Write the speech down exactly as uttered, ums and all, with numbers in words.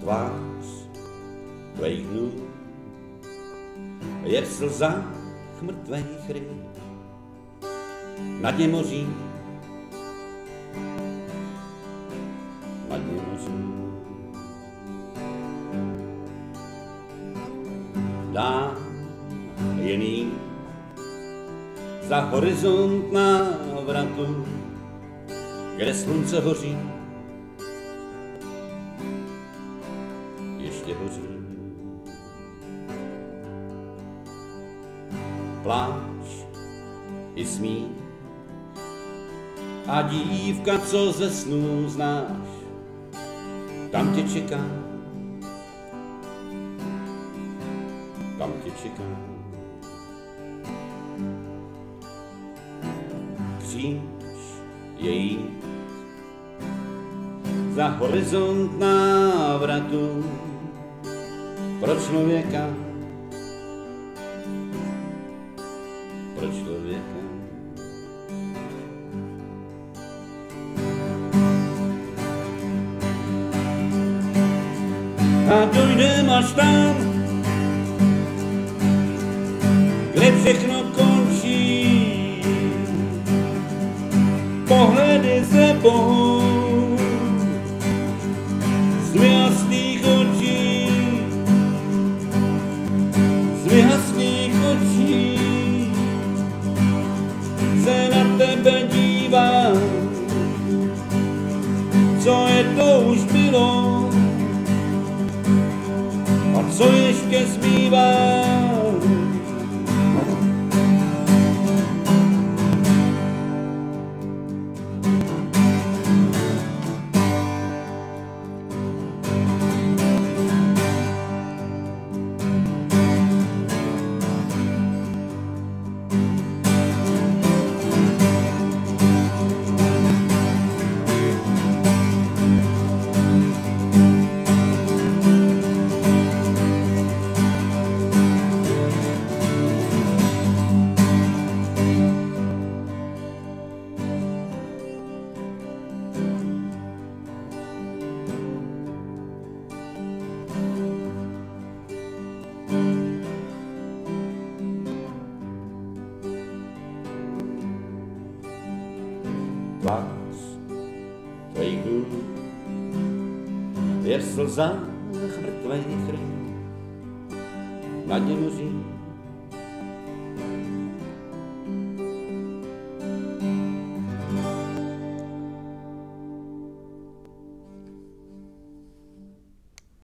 Tvář tvých dnů je v slzách mrtvých ryb, na dně moří, na dně moří. Dám jiný za horizont návratu, kde slunce hoří, ještě hoří. Pláč i smích a dívka, co ze snů znáš, tam tě čeká, tam tě čeká. Kříž je jít za horizont návratu pro člověka, pro člověka. A dojdem až tam, kde všechno končí, pohledy se pohou z vyhasných očí, z vyhasných očí se na tebe dívám, co je to už bylo a co ještě zbývá. Tvář tvých dnů je v slzách mrtvých ryb, na dně moří.